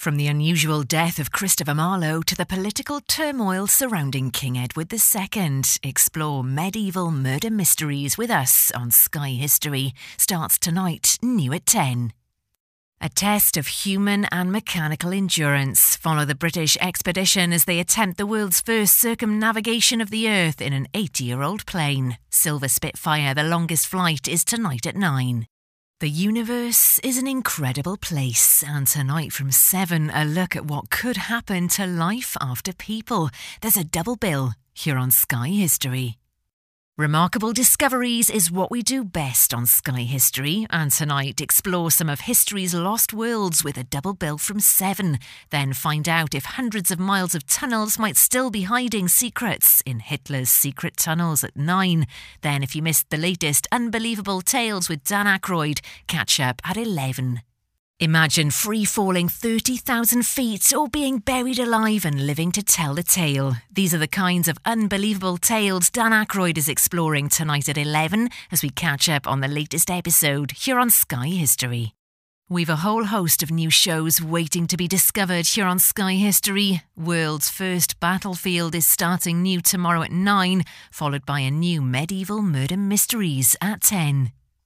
From the unusual death of Christopher Marlowe to the political turmoil surrounding King Edward II, explore medieval murder mysteries with us on Sky History. Starts tonight, new at 10. A test of human and mechanical endurance. Follow the British expedition as they attempt the world's first circumnavigation of the Earth in an 80-year-old plane. Silver Spitfire, the longest flight, is tonight at 9. The universe is an incredible place, and tonight from 7, a look at what could happen to life after people. There's a double bill here on Sky History. Remarkable Discoveries is what we do best on Sky History, and tonight explore some of history's lost worlds with a double bill from 7. Then find out if hundreds of miles of tunnels might still be hiding secrets in Hitler's secret tunnels at 9. Then if you missed the latest Unbelievable Tales with Dan Aykroyd, catch up at 11. Imagine free-falling 30,000 feet or being buried alive and living to tell the tale. These are the kinds of unbelievable tales Dan Aykroyd is exploring tonight at 11 as we catch up on the latest episode here on Sky History. We've a whole host of new shows waiting to be discovered here on Sky History. World's First Battlefield is starting new tomorrow at 9, followed by a new Medieval Murder Mysteries at 10.